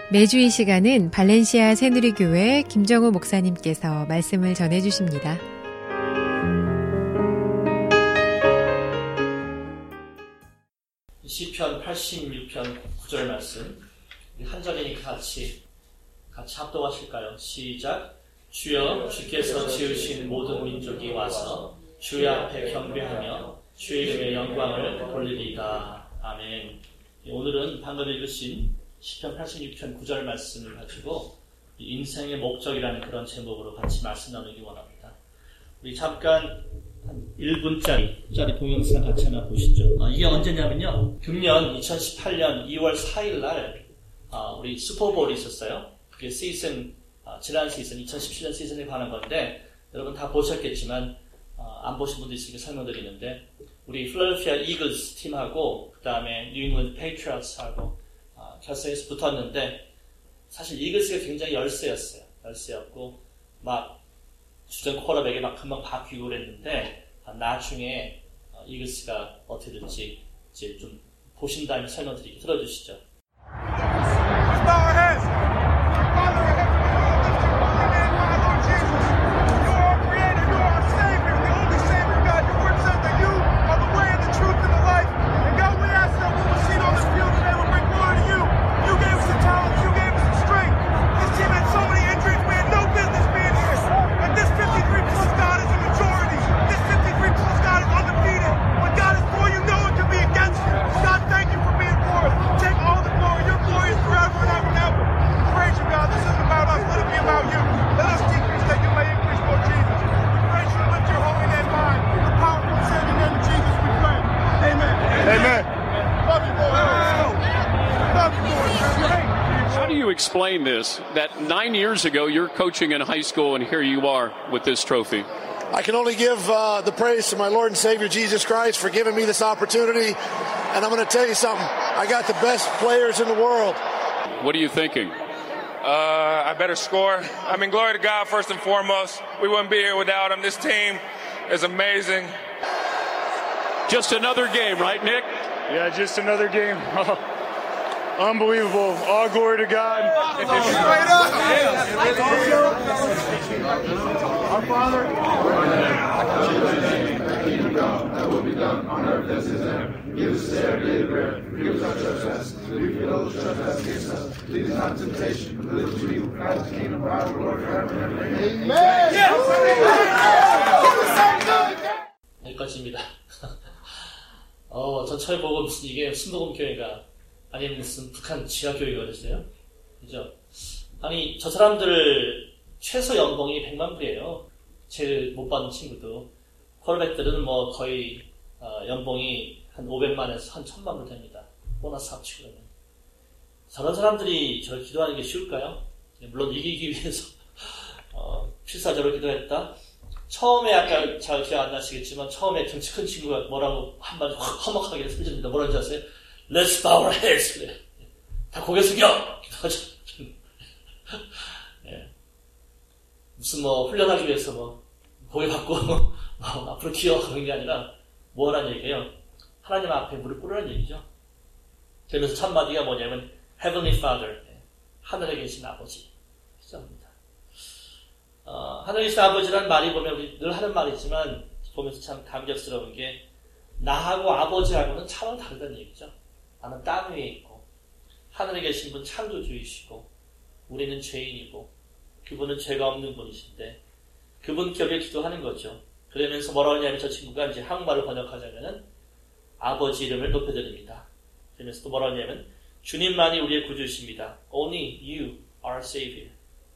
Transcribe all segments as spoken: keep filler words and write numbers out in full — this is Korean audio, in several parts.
매주 이 시간은 발렌시아 새누리교회 김정우 목사님께서 말씀을 전해주십니다. 시편 팔십육 편 구 절 말씀 한 절이니까 같이 같이 합독하실까요? 시작. 주여 주께서 지으신 모든 민족이 와서 주의 앞에 경배하며 주의 이름의 영광을 돌리리이다. 아멘. 오늘은 방금 읽으신 시편 팔십육 편 구 절 말씀을 가지고 인생의 목적이라는 그런 제목으로 같이 말씀 나누기 원합니다. 우리 잠깐 한 일 분짜리 짜리 동영상 같이 하나 보시죠. 아, 이게 언제냐면요. 금년 이천십팔 년 이월 사일 날 아, 우리 슈퍼볼이 있었어요. 그게 시즌 아, 지난 시즌 이천십칠 년 시즌에 관한 건데 여러분 다 보셨겠지만 아, 안 보신 분도 있으니까 설명드리는데 우리 필라델피아 이글스 팀하고 그 다음에 뉴 잉글랜드 페이트리어츠하고 아, 결승에서 붙었는데 사실 이글스가 굉장히 열세였어요. 열세였고 막 주전 쿼터백에 막 금방 바뀌고 그랬는데 아, 나중에 아, 이글스가 어떻게 될지 이제 좀 보신 다음에 설명드리게 들어주시죠. Explain this, that nine years ago you're coaching in high school and here you are with this trophy. I can only give uh, the praise to my Lord and Savior Jesus Christ for giving me this opportunity. And I'm going to tell you something. I got the best players in the world. What are you thinking? Uh, I better score. I mean, glory to God first and foremost. We wouldn't be here without him. This team is amazing. Just another game, right, Nick? Yeah, just another game. Unbelievable. All glory to God. Our Father, that will be done on earth as it is in heaven. Give us this our daily bread. Forgive us our trespasses, as we forgive those who trespass against us. Lead us not into temptation, but deliver us from evil. For thine is the kingdom, power, and glory forever and ever. Amen. 여기까지입니다. 어, 저 처음 보고 무슨 이게 순복음 교회가 아니면 무슨 북한 지하 교회가 됐어요? 그죠? 아니, 저 사람들 최소 연봉이 백만 불이에요. 제일 못 받는 친구도. 쿼터백들은 뭐 거의 어, 연봉이 한 오백만에서 한 천만 불 됩니다. 보너스 합치고 그러면. 저런 사람들이 저를 기도하는 게 쉬울까요? 물론 이기기 위해서 어, 필사적으로 기도했다. 처음에 아까 잘 기억 안 나시겠지만 처음에 등치 큰 친구가 뭐라고 한마디 험악하게 소리집니다. 뭐라는지 아세요? Let's bow our heads. 그래. 다 고개 숙여! 기도하자. 예. 무슨 뭐 훈련하기 위해서 뭐 고개 받고 뭐 앞으로 기어 그런 게 아니라 뭐라는 얘기예요? 하나님 앞에 무릎 꿇으라는 얘기죠. 그러면서 첫 마디가 뭐냐면 Heavenly Father, 하늘에 계신 아버지. 시작합니다. 어, 하늘에 계신 아버지라는 말이 보면 우리 늘 하는 말이지만 보면서 참 감격스러운 게 나하고 아버지하고는 차원 다르다는 얘기죠. 나는 땅 위에 있고 하늘에 계신 분 창조주이시고 우리는 죄인이고 그분은 죄가 없는 분이신데 그분 격에 기도하는 거죠. 그러면서 뭐라고 하냐면 저 친구가 이제 한국말을 번역하자면은 아버지 이름을 높여드립니다. 그러면서 또 뭐라고 하냐면 주님만이 우리의 구주이십니다. Only you are Savior.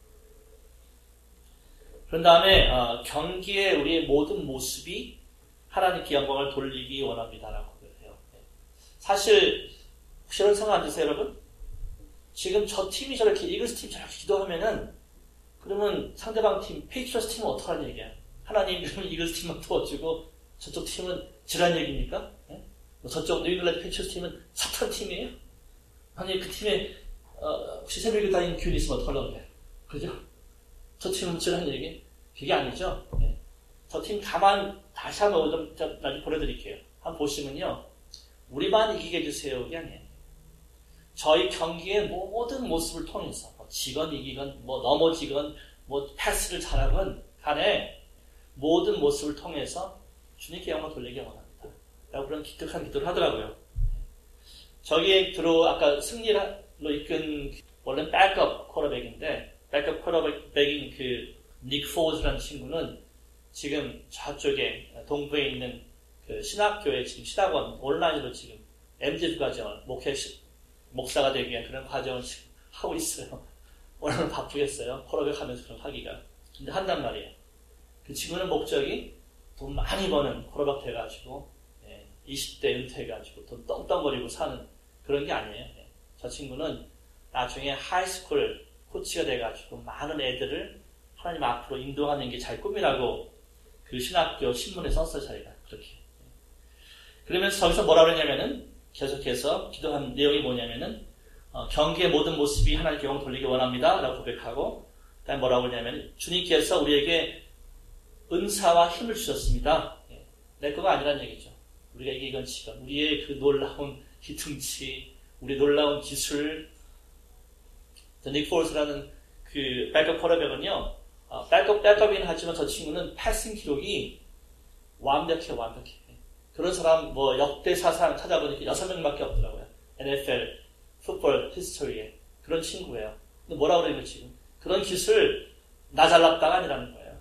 그런 다음에 어, 경기에 우리의 모든 모습이 하나님께 영광을 돌리기 원합니다라고 해요. 사실 혹시 이런 생각 안 드세요, 여러분? 지금 저 팀이 저렇게 이글스 팀 저렇게 기도하면은 그러면 상대방 팀, 페이트리어스 팀은 어떡하는 얘기야? 하나님 그러면 이글스 팀만 도와주고 저쪽 팀은 지란 얘기입니까? 네? 뭐 저쪽 뉴 잉글랜드 페이트리어스 팀은 사탄 팀이에요? 아니 그 팀에 어, 혹시 새벽에 다니는 기운이 있으면 어떡하려고 그래? 그죠? 저 팀은 지란 얘기? 그게 아니죠. 네. 저 팀 가만 다시 한번 좀, 좀 나중에 보내드릴게요. 한번 보시면요. 우리만 이기게 해주세요. 이게 아니에요. 저희 경기의 모든 모습을 통해서 뭐 지건 이기건 뭐 넘어지건 뭐 패스를 잘하건 간에 모든 모습을 통해서 주님께 영광 돌리기 원합니다. 라고 그런 기특한 기도를 하더라고요. 저기에 들어 아까 승리로 이끈 원래는 백업 쿼터백인데 백업 쿼터백인 그 닉 포즈라는 친구는 지금 저쪽에 동부에 있는 그 신학교에 지금 신학원 온라인으로 지금 엠디에프 과정을 목회 목사가 되기 위한 그런 과정을 지금 하고 있어요. 얼마나 바쁘겠어요. 쿼터백 하면서 그런 하기가. 근데 한단 말이에요. 그 친구는 목적이 돈 많이 버는 쿼터백 돼가지고 예, 이십 대 은퇴해가지고 돈 떵떵거리고 사는 그런 게 아니에요. 예. 저 친구는 나중에 하이스쿨 코치가 돼가지고 많은 애들을 하나님 앞으로 인도하는 게 자기 꿈이라고 그 신학교 신문에 썼어요. 자기가 그렇게. 그러면서 저기서 뭐라 그러냐면은 계속해서 기도한 내용이 뭐냐면은 어, 경기의 모든 모습이 하나님께 영광 돌리기 원합니다 라고 고백하고 그다음에 뭐라고 그러냐면 주님께서 우리에게 은사와 힘을 주셨습니다. 예. 내 거가 아니란 얘기죠. 우리가 이기건 지건 우리의 그 놀라운 기둥치 우리 놀라운 기술 닉 폴스라는 그 백업 쿼터백은요 어, 백업 백업이긴 하지만 저 친구는 패싱 기록이 완벽해 완벽해. 그런 사람 뭐 역대 사상 찾아보니까 여섯 명밖에 없더라고요. 엔에프엘 풋볼 히스토리에 그런 친구예요. 근데 뭐라 그래요 지금? 그런 기술 나 잘났다가 아니라는 거예요.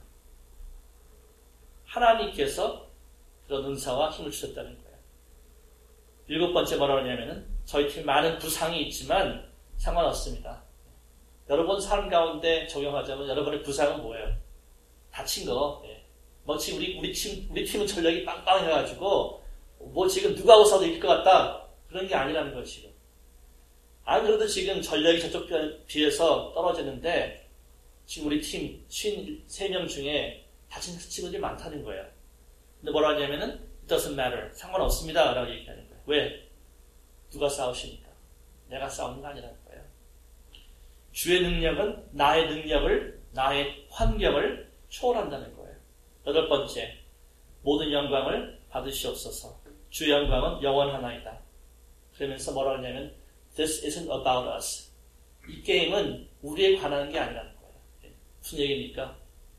하나님께서 그런 은사와 힘을 주셨다는 거예요. 일곱 번째 뭐라 그러냐면은 저희 팀 많은 부상이 있지만 상관없습니다. 여러분 삶 가운데 적용하자면 여러분의 부상은 뭐예요? 다친 거. 예. 뭐 지금 우리 우리 팀 우리 팀은 전력이 빵빵해가지고 뭐 지금 누구하고 싸워도 이길 것 같다 그런 게 아니라는 거예요 지금. 안 그래도 지금 전력이 저쪽 비해서 떨어지는데 지금 우리 팀 오십삼 명 중에 다친 친구들이 많다는 거예요. 근데 뭐라 하냐면은 it doesn't matter 상관없습니다 라고 얘기하는 거예요. 왜? 누가 싸우시니까. 내가 싸우는 거 아니라는 거예요. 주의 능력은 나의 능력을 나의 환경을 초월한다는 거예요. 여덟 번째 모든 영광을 받으시옵소서. 주의 영광은 영원하나이다. 그러면서 뭐라 하냐면 This isn't about us. 이 게임은 우리에 관한 게 아니라는 거예요. 무슨 얘기입니까?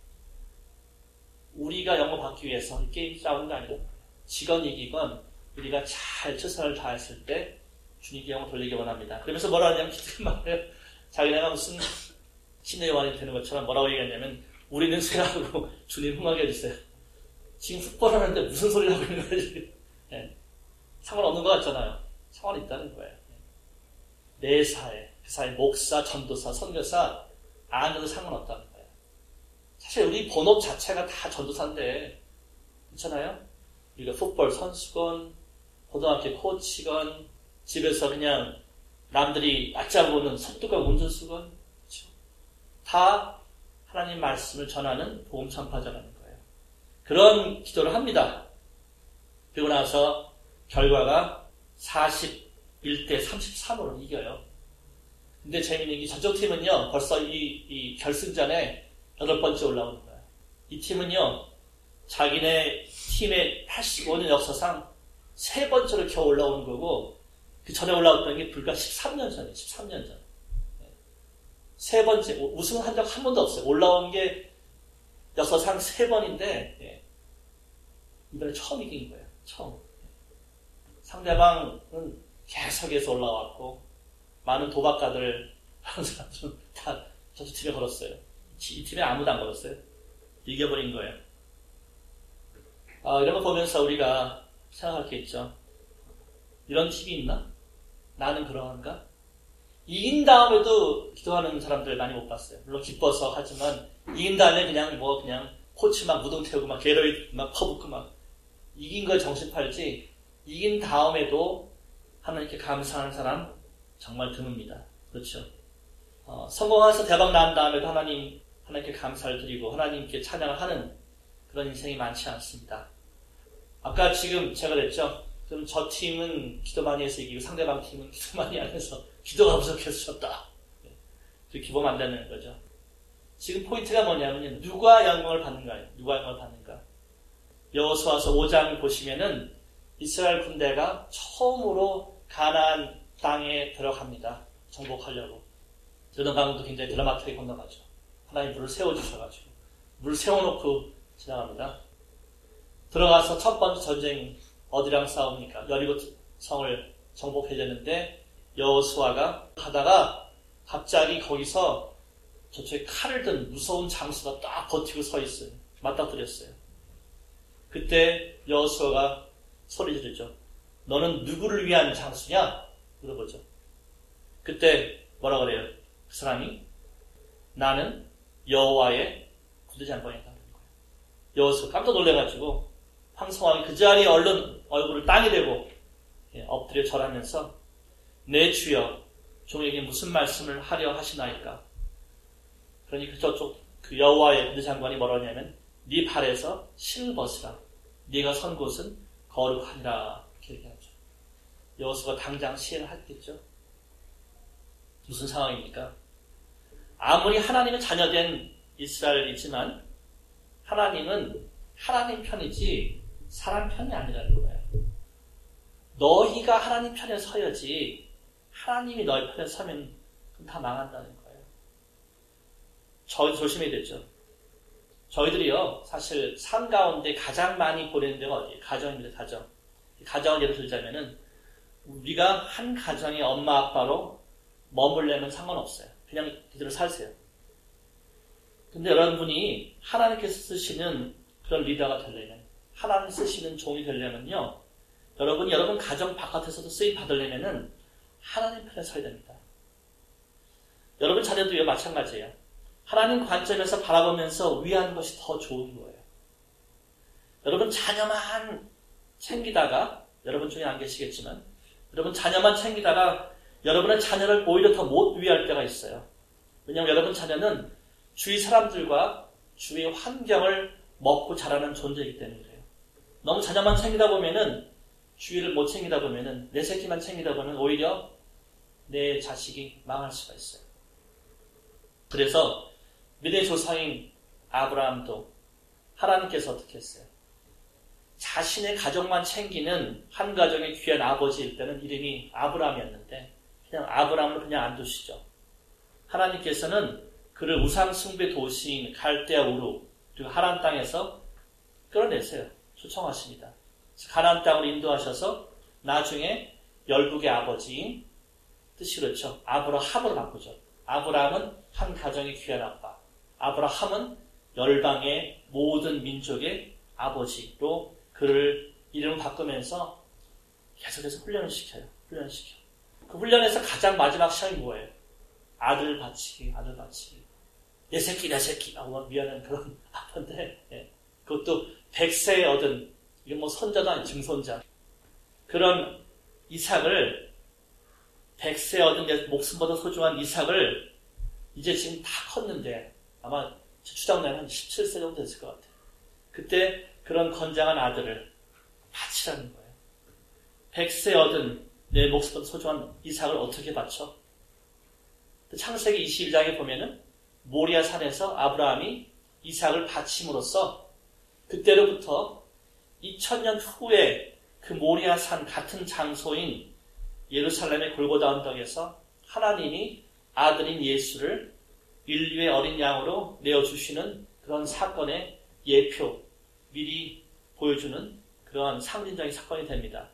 우리가 영광받기 위해서 이 게임 싸우는 게 아니라는 거예요. 지건 이기건 우리가 잘 최선을 다했을 때 주님께 영광 돌리기 원합니다. 그러면서 뭐라 하냐면 기특한 말을 자기네가 무슨 신의 요한이 되는 것처럼 뭐라고 얘기했냐면 우리는 쇠하고 주님 흥하게 해주세요. 지금 풋볼 하는데 무슨 소리를 하고 있는 거예요 지금. 네. 상관없는 것 같잖아요. 상관이 있다는 거예요. 내 사회, 그 사회 목사, 전도사, 선교사 안 해도 상관없다는 거예요. 사실 우리 본업 자체가 다 전도사인데 그렇잖아요. 우리가 풋볼 선수건 고등학교 코치건 집에서 그냥 남들이 얕잡아보는 선두가 운전수건 그렇죠? 다 하나님 말씀을 전하는 복음 전파자라는 거예요. 그런 기도를 합니다. 그리고 나서 결과가 사십일 대 삼십삼으로 이겨요. 근데 재미있는 게 저쪽 팀은요 벌써 이, 이 결승전에 여덟 번째 올라오는 거예요. 이 팀은요 자기네 팀의 팔십오 년 역사상 세 번째로 겨우 올라오는 거고 그 전에 올라왔던 게 불과 십삼 년 전이에요. 십삼 년 전. 세 번째, 우승한 적 한 번도 없어요. 올라온 게 역사상 세 번인데, 예. 이번에 처음 이긴 거예요. 처음. 상대방은 계속해서 올라왔고, 많은 도박가들, 하는 사람들은 다 저쪽 팀에 걸었어요. 이 팀에 아무도 안 걸었어요. 이겨버린 거예요. 아, 이런 거 보면서 우리가 생각할 게 있죠. 이런 팀이 있나? 나는 그러한가? 이긴 다음에도 기도하는 사람들 많이 못 봤어요. 물론 기뻐서 하지만 이긴 다음에 그냥 뭐 그냥 코치 막 무덤 태우고 막 게러리 막 퍼붓고 막 이긴 걸 정신 팔지 이긴 다음에도 하나님께 감사하는 사람 정말 드뭅니다. 그렇죠? 어, 성공해서 대박 난 다음에도 하나님 하나님께 감사를 드리고 하나님께 찬양을 하는 그런 인생이 많지 않습니다. 아까 지금 제가 그랬죠. 그럼 저 팀은 기도 많이 해서 이기고 상대방 팀은 기도 많이 안 해서 기도가 부족해서 졌다. 그렇게 보면 안 되는 거죠. 지금 포인트가 뭐냐면 누가 영광을 받는가요? 누가 영광을 받는가? 여호수아서 오 장 보시면은 이스라엘 군대가 처음으로 가나안 땅에 들어갑니다. 정복하려고. 요단강도 굉장히 드라마틱하게 건너가죠. 하나님 물을 세워주셔가지고 물을 세워놓고 지나갑니다. 들어가서 첫 번째 전쟁 어디랑 싸웁니까? 여리고 성을 정복하려는데 여호수아가 가다가 갑자기 거기서 저쪽에 칼을 든 무서운 장수가 딱 버티고 서 있어요. 맞닥뜨렸어요. 그때 여호수아가 소리 지르죠. 너는 누구를 위한 장수냐? 물어보죠. 그때 뭐라 그래요? 그 사람이 나는 여호와의 군대장관이다. 여호수아 깜짝 놀래가지고 황송하게 그 자리에 얼른 얼굴을 땅에 대고 엎드려 절하면서 내 주여 종에게 무슨 말씀을 하려 하시나이까? 그러니 그 저쪽 그 여호와의 군대장관이 뭐라 하냐면 네 발에서 신을 벗으라. 네가 선 곳은 거룩하니라. 이렇게 얘기하죠. 여호수아가 당장 시행을 했겠죠. 무슨 상황입니까? 아무리 하나님의 자녀된 이스라엘이지만 하나님은 하나님 편이지 사람 편이 아니라는 거예요. 너희가 하나님 편에 서야지 하나님이 너희 편에 서면 그럼 다 망한다는 거예요. 저희 조심해야 되죠. 저희들이요 사실 삶 가운데 가장 많이 보내는 데가 어디예요? 가정입니다. 가정. 가정을 예를 들자면은 우리가 한 가정의 엄마 아빠로 머물려면 상관없어요. 그냥 그대로 살세요. 근데 여러분이 하나님께서 쓰시는 그런 리더가 되려면, 하나님 쓰시는 종이 되려면요, 여러분이 여러분 가정 바깥에서도 쓰임 받으려면은 하나님 편에 서야 됩니다. 여러분 자녀도요 마찬가지예요. 하나님 관점에서 바라보면서 위하는 것이 더 좋은 거예요. 여러분 자녀만 챙기다가, 여러분 중에 안 계시겠지만, 여러분 자녀만 챙기다가 여러분의 자녀를 오히려 더 못 위할 때가 있어요. 왜냐하면 여러분 자녀는 주위 사람들과 주위의 환경을 먹고 자라는 존재이기 때문에 그래요. 너무 자녀만 챙기다 보면은, 주위를 못 챙기다 보면은, 내 새끼만 챙기다 보면 오히려 내 자식이 망할 수가 있어요. 그래서 믿음의 조상인 아브라함도 하나님께서 어떻게 했어요? 자신의 가족만 챙기는 한 가정의 귀한 아버지일 때는 이름이 아브라함이었는데 그냥 아브라함을 그냥 안 두시죠. 하나님께서는 그를 우상 숭배 도시인 갈대아 우루 그리고 하란 땅에서 끌어내세요. 초청하십니다. 가나안 땅으로 인도하셔서 나중에 열국의 아버지인 뜻이 그렇죠. 아브라함으로 바꾸죠. 아브라함은 한 가정의 귀한 아빠. 아브라함은 열방의 모든 민족의 아버지로 그를 이름을 바꾸면서 계속해서 훈련을 시켜요. 훈련을 시켜. 그 훈련에서 가장 마지막 시험이 뭐예요? 아들 바치기, 아들 바치기. 내 새끼, 내 새끼. 아, 미안한 그런 아빠인데, 예. 그것도 백세에 얻은, 이게 뭐 선자도 아닌 증손자. 그런 이삭을, 백세에 얻은 내 목숨보다 소중한 이삭을 이제 지금 다 컸는데, 아마 추정되면 한 십칠 세 정도 됐을 것 같아요. 그때 그런 건장한 아들을 바치라는 거예요. 백세 얻은 내 목숨보다 소중한 이삭을 어떻게 바쳐? 창세기 이십일 장에 보면은 모리아 산에서 아브라함이 이삭을 바침으로써 그때로부터 이천 년 후에 그 모리아 산 같은 장소인 예루살렘의 골고다 언덕에서 하나님이 아들인 예수를 인류의 어린 양으로 내어주시는 그런 사건의 예표, 미리 보여주는 그러한 상징적인 사건이 됩니다.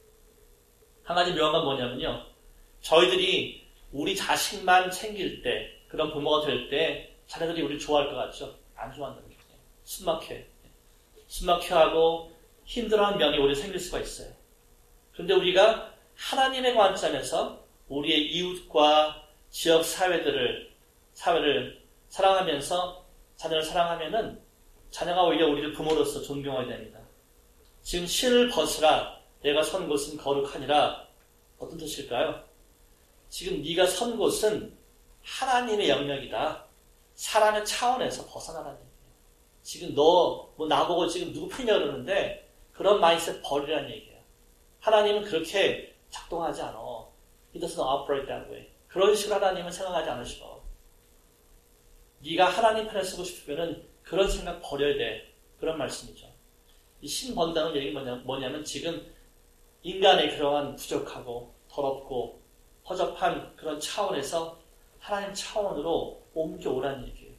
한 가지 묘한 건 뭐냐면요. 저희들이 우리 자식만 챙길 때, 그런 부모가 될 때 자녀들이 우리 좋아할 것 같죠? 안 좋아한다는 거예요. 숨막혀요. 숨막혀하고 힘들어하는 면이 오히려 생길 수가 있어요. 그런데 우리가 하나님의 관점에서 우리의 이웃과 지역 사회들을, 사회를 사랑하면서 자녀를 사랑하면은 자녀가 오히려 우리를 부모로서 존경하게 됩니다. 지금 신을 벗으라 내가 선 곳은 거룩하니라 어떤 뜻일까요? 지금 네가 선 곳은 하나님의 영역이다. 사람의 차원에서 벗어나라는 얘기예요. 지금 너 뭐 나보고 지금 누구 편이냐 그러는데 그런 마인드셋 버리라는 얘기예요. 하나님은 그렇게 작동하지 않아. He doesn't operate that way. 그런 식으로 하나님은 생각하지 않으셔. 네가 하나님 편에 서고 싶으면은 그런 생각 버려야 돼. 그런 말씀이죠. 이 신번다는 얘기가 뭐냐, 뭐냐면 지금 인간의 그러한 부족하고 더럽고 허접한 그런 차원에서 하나님 차원으로 옮겨오라는 얘기예요.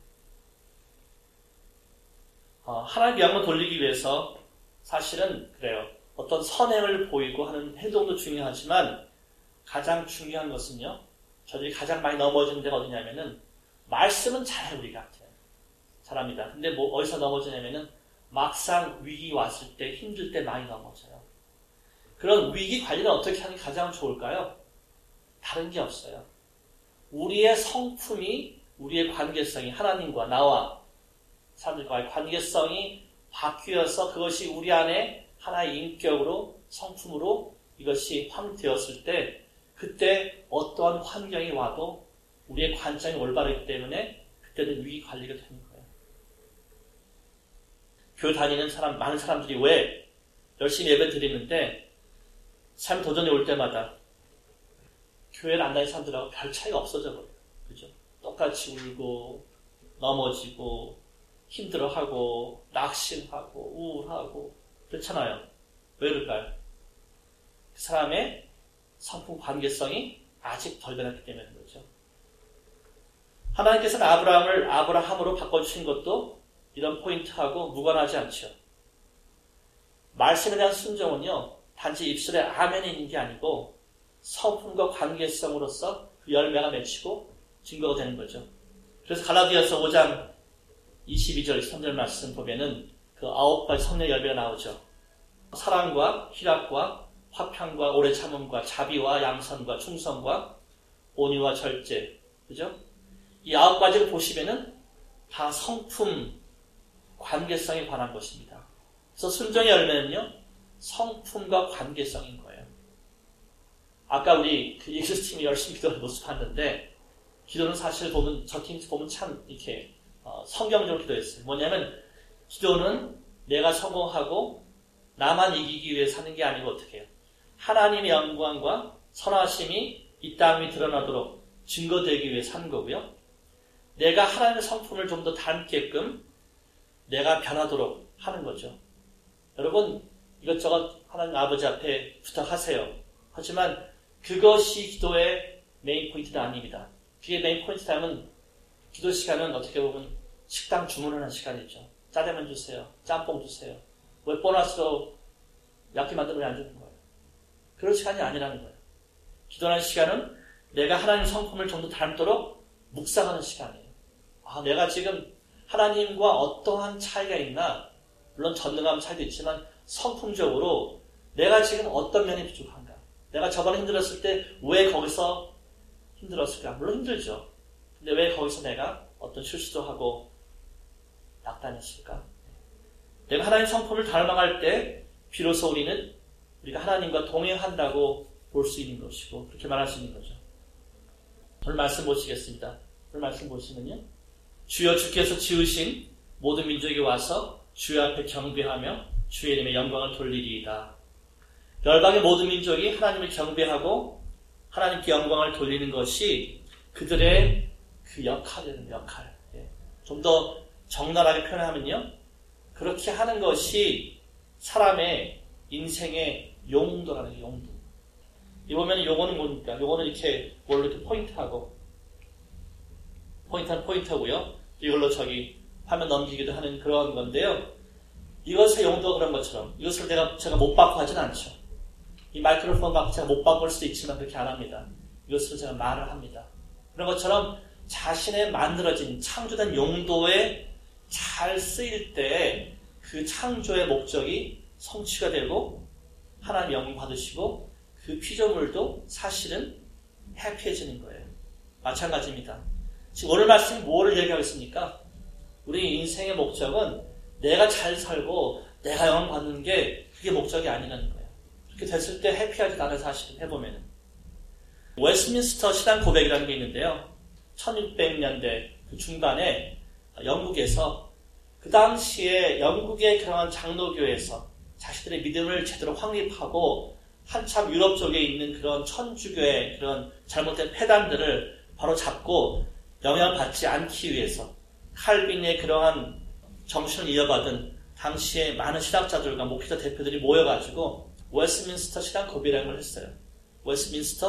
어, 하나님 영을 돌리기 위해서 사실은 그래요. 어떤 선행을 보이고 하는 행동도 중요하지만 가장 중요한 것은요. 저들이 가장 많이 넘어지는 데가 어디냐면은 말씀은 잘해 우리가. 잘합니다. 근데 뭐 어디서 넘어지냐면은 막상 위기 왔을 때 힘들 때 많이 넘어져요. 그런 위기 관리를 어떻게 하는 게 가장 좋을까요? 다른 게 없어요. 우리의 성품이 우리의 관계성이 하나님과 나와 사람들과의 관계성이 바뀌어서 그것이 우리 안에 하나의 인격으로 성품으로 이것이 확되었을 때 그때 어떠한 환경이 와도 우리의 관점이 올바르기 때문에 그때는 위기 관리가 되는 거예요. 교회 다니는 사람, 많은 사람들이 왜 열심히 예배 드리는데 삶 도전이 올 때마다 교회를 안 다니는 사람들하고 별 차이가 없어져 버려요. 그죠? 똑같이 울고 넘어지고 힘들어하고 낙심하고 우울하고 그렇잖아요. 왜 그럴까요? 그 사람의 성품 관계성이 아직 덜 변했기 때문인 거죠. 하나님께서는 아브라함을 아브라함으로 바꿔주신 것도 이런 포인트하고 무관하지 않죠. 말씀에 대한 순종은요. 단지 입술에 아멘이 있는 게 아니고 성품과 관계성으로서 그 열매가 맺히고 증거가 되는 거죠. 그래서 갈라디아서 오 장 이십이 절, 이십삼 절 말씀 보면은 그 아홉 가지 성령의 열매가 나오죠. 사랑과 희락과 화평과 오래 참음과 자비와 양선과 충성과 온유와 절제. 그죠? 이 아홉 가지를 보시면은 다 성품, 관계성에 관한 것입니다. 그래서 순종의 열매는요, 성품과 관계성인 거예요. 아까 우리 그 예수팀이 열심히 기도하는 모습 봤는데, 기도는 사실 보면, 저 팀 보면 참 이렇게 어, 성경적으로 기도했어요. 뭐냐면, 기도는 내가 성공하고 나만 이기기 위해 사는 게 아니고 어떻게 해요? 하나님의 영광과 선하심이 이 땅에 드러나도록 증거되기 위해 사는 거고요. 내가 하나님의 성품을 좀 더 닮게끔 내가 변하도록 하는 거죠. 여러분 이것저것 하나님 아버지 앞에 부탁하세요. 하지만 그것이 기도의 메인 포인트는 아닙니다. 그게 메인 포인트라면 기도 시간은 어떻게 보면 식당 주문하는 시간이죠. 짜장면 주세요. 짬뽕 주세요. 왜 보너스로 약기 만들면 안 주는 거예요? 그런 시간이 아니라는 거예요. 기도하는 시간은 내가 하나님 성품을 좀 더 닮도록 묵상하는 시간이에요. 아, 내가 지금 하나님과 어떠한 차이가 있나? 물론 전능함 차이도 있지만 성품적으로 내가 지금 어떤 면이 부족한가? 내가 저번에 힘들었을 때 왜 거기서 힘들었을까? 물론 힘들죠. 근데 왜 거기서 내가 어떤 실수도 하고 낙담했을까? 내가 하나님 성품을 닮아갈 때 비로소 우리는 우리가 하나님과 동행한다고 볼 수 있는 것이고 그렇게 말할 수 있는 거죠. 오늘 말씀 보시겠습니다. 오늘 말씀 보시면요. 주여 주께서 지으신 모든 민족이 와서 주의 앞에 경배하며 주의 이름의 영광을 돌리리이다. 열방의 모든 민족이 하나님을 경배하고 하나님께 영광을 돌리는 것이 그들의 그 역할이라는 역할. 예. 좀 더 적나라하게 표현하면요. 그렇게 하는 것이 사람의 인생의 용도라는 용도. 이 보면 요거는 뭡니까? 요거는 이렇게 뭘로 이렇게 포인트하고 포인트는 포인트고요. 이걸로 저기 화면 넘기기도 하는 그런 건데요. 이것의 용도가 그런 것처럼 이것을 내가 제가 못 받고 하진 않죠. 이 마이크로폰 갖고 제가 못 바꿀 수도 있지만 그렇게 안 합니다. 이것을 제가 말을 합니다. 그런 것처럼 자신의 만들어진 창조된 용도에 잘 쓰일 때 그 창조의 목적이 성취가 되고 하나님 영광 받으시고 그 피조물도 사실은 해피해지는 거예요. 마찬가지입니다. 지금 오늘 말씀이 뭐를 얘기하고 있습니까? 우리 인생의 목적은 내가 잘 살고 내가 영광 받는 게 그게 목적이 아니라는 거예요. 그렇게 됐을 때 해피하지 않은 사실을 해보면 웨스트민스터 신앙 고백이라는 게 있는데요. 천육백 년대 그 중반에 영국에서 그 당시에 영국의 그런 장로교에서 자신들의 믿음을 제대로 확립하고 한참 유럽 쪽에 있는 그런 천주교의 그런 잘못된 폐단들을 바로 잡고 영향을 받지 않기 위해서 칼빈의 그러한 정신을 이어받은 당시에 많은 신학자들과 목회자 대표들이 모여가지고 웨스트민스터 신앙 고백이라는 걸 했어요. 웨스트민스터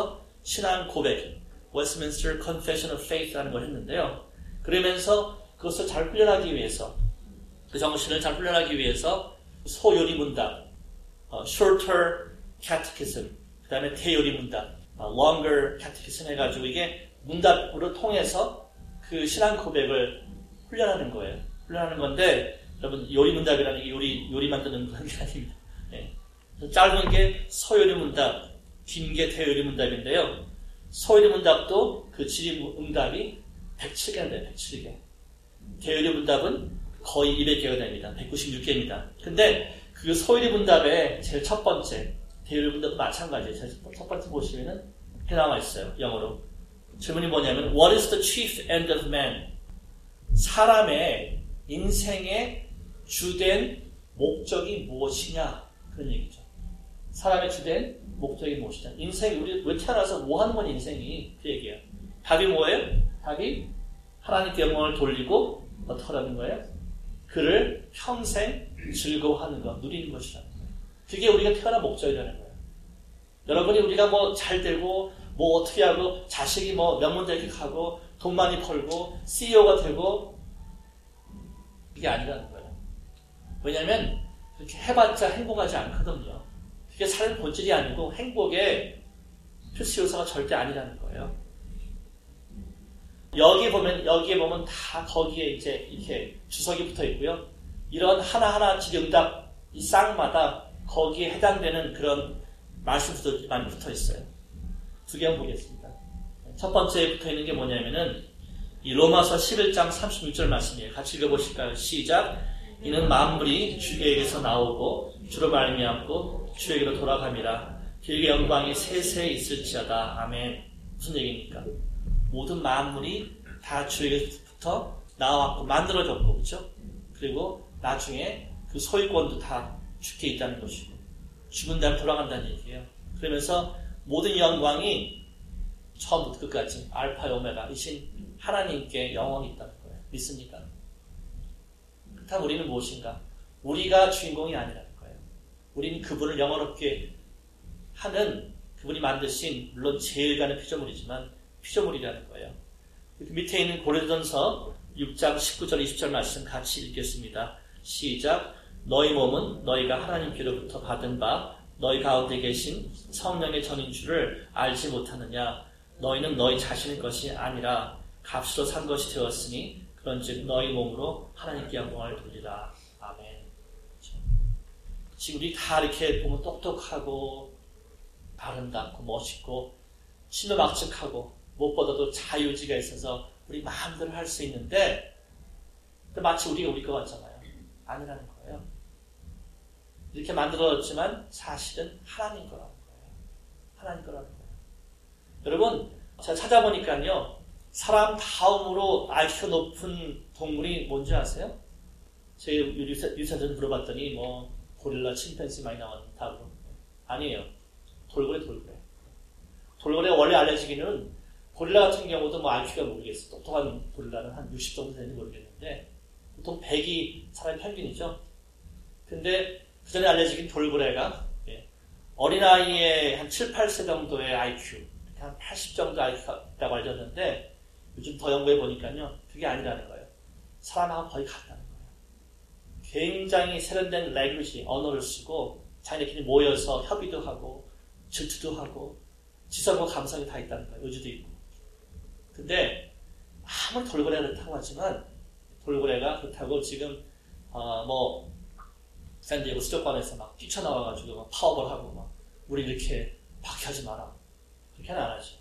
신앙 고백, Westminster Confession of Faith라는 걸 했는데요. 그러면서 그것을 잘 훈련하기 위해서, 그 정신을 잘 훈련하기 위해서 소요리 문답, 어, Shorter Catechism, 그 다음에 대요리 문답, 어, Longer Catechism 해가지고 이게 문답으로 통해서 그 신앙 고백을 훈련하는 거예요. 훈련하는 건데, 여러분, 요리 문답이라는 게 요리, 요리 만드는 그런 게 아닙니다. 네. 짧은 게 소요리 문답, 긴 게 대요리 문답인데요. 소요리 문답도 그 질의 응답이 백칠 개인데, 백칠 개. 대요리 문답은 거의 이백 개가 됩니다. 백구십육 개입니다. 근데 그 소요리 문답의 제일 첫 번째, 대요리 문답도 마찬가지예요. 제일 첫 번째 보시면은 이렇게 나와 있어요. 영어로. 질문이 뭐냐면, What is the chief end of man? 사람의 인생의 주된 목적이 무엇이냐? 그런 얘기죠. 사람의 주된 목적이 무엇이냐? 인생이, 우리 왜 태어나서 뭐 하는 건 인생이? 그 얘기예요. 답이 뭐예요? 답이 하나님께 영광을 돌리고 어떻게 하라는 거예요? 그를 평생 즐거워하는 것, 누리는 것이라는 거예요. 그게 우리가 태어난 목적이라는 거예요. 여러분이 우리가 뭐 잘 되고 뭐 어떻게 하고 자식이 뭐 명문대학하고 돈 많이 벌고 씨이오가 되고 그게 아니라는 거예요. 왜냐하면 그렇게 해봤자 행복하지 않거든요. 그게 삶의 본질이 아니고 행복의 필수 요소가 절대 아니라는 거예요. 여기 보면 여기에 보면 다 거기에 이제 이렇게 주석이 붙어 있고요. 이런 하나하나 질의응답 이 쌍마다 거기에 해당되는 그런 말씀들이 많이 붙어 있어요. 두 개 한번 보겠습니다. 첫 번째에 붙어 있는 게 뭐냐면은 이 로마서 십일 장 삼십육 절 말씀이에요. 같이 읽어보실까요? 시작. 이는 만물이 주에게서 나오고 주로 말미암고 주에게로 돌아갑니다. 그에게 영광이 세세히 있을지어다. 아멘. 무슨 얘기입니까? 모든 만물이 다 주에게부터 나와왔고 만들어졌고, 그렇죠? 그리고 나중에 그 소유권도 다 주께 있다는 것이고 죽은 다음에 돌아간다는 얘기예요. 그러면서 모든 영광이 처음부터 끝까지 알파 오메가이신 하나님께 영원히 있다는 거예요. 믿습니까? 그렇다면 우리는 무엇인가? 우리가 주인공이 아니라는 거예요. 우리는 그분을 영원롭게 하는 그분이 만드신 물론 제일간의 피조물이지만 피조물이라는 거예요. 그 밑에 있는 고린도전서 육 장 십구 절 이십 절 말씀 같이 읽겠습니다. 시작. 너희 몸은 너희가 하나님께로부터 받은 바 너희 가운데 계신 성령의 전인 줄을 알지 못하느냐. 너희는 너희 자신의 것이 아니라 값으로 산 것이 되었으니 그런즉 너희 몸으로 하나님께 영광을 돌리라. 아멘. 그렇죠? 지금 우리 다 이렇게 보면 똑똑하고 아름답고 멋있고 신묘막측하고 무엇보다도 자유의지가 있어서 우리 마음대로 할 수 있는데 마치 우리가 우리 것 같잖아요. 아니라는 거예요. 이렇게 만들어졌지만 사실은 하나님 거라는 거예요. 하나님 거라는 거예요. 여러분, 제가 찾아보니까요. 사람 다음으로 아이큐가 높은 동물이 뭔지 아세요? 제 유사전 물어봤더니 뭐 고릴라, 침팬지 많이 나오는 답으로. 아니에요. 돌고래, 돌고래. 돌고래 원래 알려지기는 고릴라 같은 경우도 뭐 아이큐가 모르겠어. 똑똑한 고릴라는 한 육십 정도 되는지 모르겠는데 보통 백이 사람의 평균이죠. 근데 그 전에 알려지긴 돌고래가 예, 어린아이의 한 칠, 팔 세 정도의 아이큐, 한 팔십 정도 아이큐가 있다고 알려졌는데 요즘 더 연구해 보니까요. 그게 아니라는 거예요. 사람하고 거의 같다는 거예요. 굉장히 세련된 랭귀지, 언어를 쓰고 자기네끼리 모여서 협의도 하고 질투도 하고 지성과 감성이 다 있다는 거예요. 의지도 있고. 근데 아무리 돌고래가 그렇다고 하지만 돌고래가 그렇다고 지금 어, 뭐 샌디에고 수족관에서 막 뛰쳐나와가지고 막 파워볼하고 막 우리 이렇게 박해하지 마라. 그렇게는 안 하죠.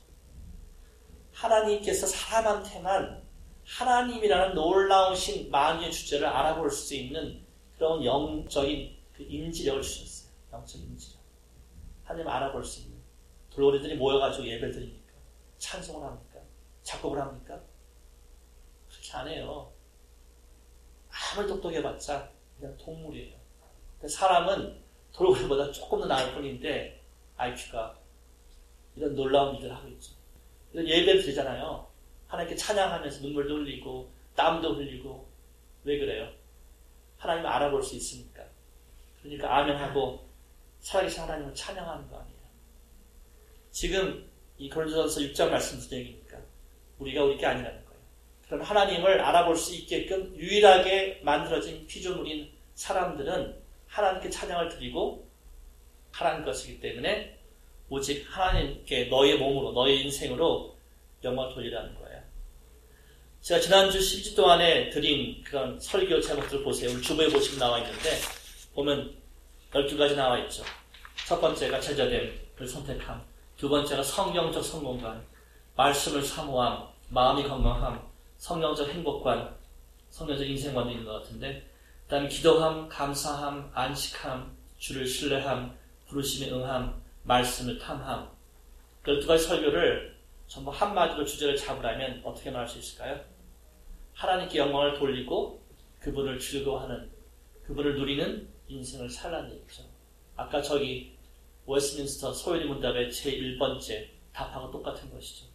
하나님께서 사람한테만 하나님이라는 놀라우신 만유의 주제를 알아볼 수 있는 그런 영적인 그 인지력을 주셨어요. 영적인 인지력. 하나님을 알아볼 수 있는. 돌고래들이 모여가지고 예배를 드립니까? 찬송을 합니까? 작곡을 합니까? 그렇게 안 해요. 아무리 똑똑해봤자 그냥 동물이에요. 사람은 돌고래보다 조금 더 나을 뿐인데 아이큐가 이런 놀라운 일을 하고 있죠. 이런 예배를 드리잖아요. 하나님께 찬양하면서 눈물도 흘리고 땀도 흘리고. 왜 그래요? 하나님을 알아볼 수 있으니까. 그러니까 아멘하고 살아계신 하나님을 찬양하는 거 아니에요. 지금 이 고린도전서 육 장 말씀 무슨 얘기입니까? 우리가 우리 게 아니라는 거예요. 그럼 하나님을 알아볼 수 있게끔 유일하게 만들어진 피조물인 사람들은 하나님께 찬양을 드리고 하나님 것이기 때문에 오직 하나님께 너의 몸으로 너의 인생으로 영광을 돌리라는 거예요. 제가 지난주 십 주 동안에 드린 그런 설교 제목들을 보세요. 우리 주부에 보시면 나와 있는데 보면 열두 가지 나와 있죠. 첫 번째가 제자됨을 선택함, 두 번째가 성경적 성공관, 말씀을 사모함, 마음이 건강함, 성경적 행복관, 성경적 인생관도 있는 것 같은데, 그 다음에 기도함, 감사함, 안식함, 주를 신뢰함, 부르심에 응함, 말씀을 탐함. 열두 가지 설교를 전부 한마디로 주제를 잡으라면 어떻게 말할 수 있을까요? 하나님께 영광을 돌리고 그분을 즐거워하는, 그분을 누리는 인생을 살라는 얘기죠. 아까 저기 웨스트민스터 소요리 문답의 제일 번째 답하고 똑같은 것이죠.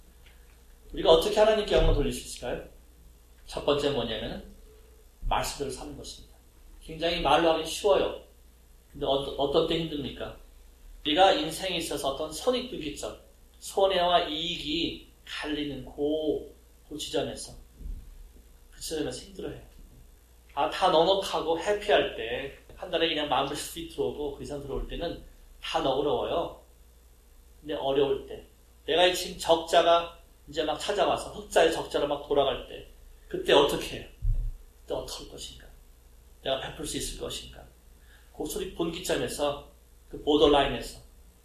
우리가 어떻게 하나님께 영광을 돌릴 수 있을까요? 첫 번째 뭐냐면 말씀대로 사는 것입니다. 굉장히 말로 하기 쉬워요. 근데 어떤, 어떤 때 힘듭니까? 우리가 인생에 있어서 어떤 손익분기점, 손해와 이익이 갈리는 그, 그 지점에서 그 지점에서 힘들어해요. 아, 다 넉넉하고 해피할 때 한 달에 그냥 만 불씩 수익 들어오고 그 이상 들어올 때는 다 너그러워요. 근데 어려울 때 내가 지금 적자가 이제 막 찾아와서 흑자의 적자로 막 돌아갈 때 그때 어떻게 해요? 그때 어떻게 할 것인가? 내가 베풀 수 있을 것인가? 그 소리 본기점에서 그 보더라인에서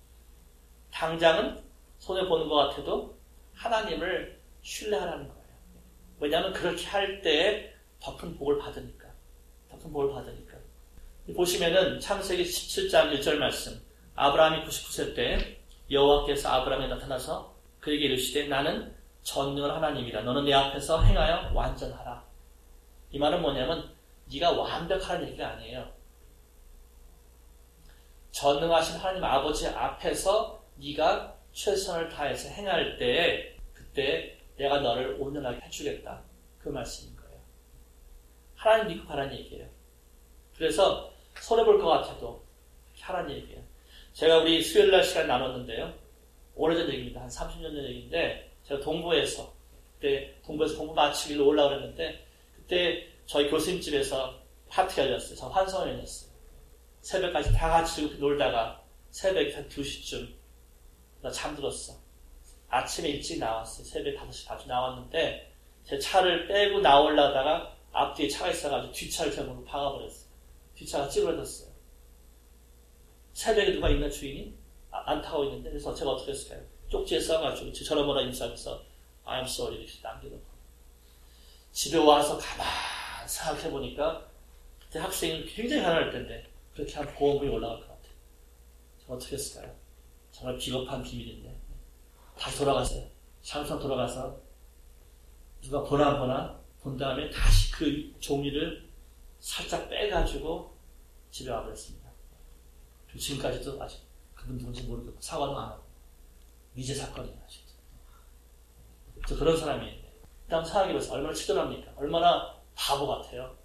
당장은 손해보는 것 같아도 하나님을 신뢰하라는 거예요. 왜냐하면 그렇게 할 때에 더 큰 복을 받으니까. 더 큰 복을 받으니까. 보시면은 창세기 십칠 장 일 절 말씀. 아브라함이 구십구 세 때 여호와께서 아브라함에 나타나서 그에게 이르시되 나는 전능한 하나님이라. 너는 내 앞에서 행하여 완전하라. 이 말은 뭐냐면 네가 완벽하라는 얘기가 아니에요. 전능하신 하나님 아버지 앞에서 네가 최선을 다해서 행할 때에 그때 내가 너를 온전하게 해주겠다. 그 말씀인 거예요. 하나님 믿고 가라는 얘기예요. 그래서 손해볼 것 같아도 하라는 얘기예요. 제가 우리 수요일날 시간 나눴는데요. 오래전 얘기입니다. 한 삼십 년 전 얘기인데 제가 동부에서 그때 동부에서 공부 마치길로 올라오려 했는데 그때 저희 교수님 집에서 파티가 열렸어요. 저 환송회였어요. 새벽까지 다 같이 놀다가 새벽 한 두 시쯤 나 잠들었어. 아침에 일찍 나왔어요. 새벽 다섯 시 다시 나왔는데 제 차를 빼고 나오려다가 앞뒤에 차가 있어가지고 뒷차를 제목으로 박아버렸어요. 뒷차가 찌그러졌어요. 새벽에 누가 있나 주인이? 아, 안 타고 있는데 그래서 제가 어떻게 했을까요? 쪽지에 써가지고 제 전화번호 인사해서 I'm sorry 이렇게 남겨놓고 집에 와서 가만 생각해보니까 그때 학생이 굉장히 가난할 텐데 그렇게 한 보험금이 올라갈 것 같아요. 제가 어떻게 했을까요? 정말 비겁한 비밀인데 다시 돌아가세요. 샤워장 돌아가서 누가 보나 안 보나 본 다음에 다시 그 종이를 살짝 빼가지고 집에 와버렸습니다. 지금까지도 아직 그분 누군지 모르겠고 사과도 안 하고 미제 사건이에요. 진짜. 저 그런 사람이에요. 일단 생각해보세요. 얼마나 치졸합니까? 얼마나 바보 같아요.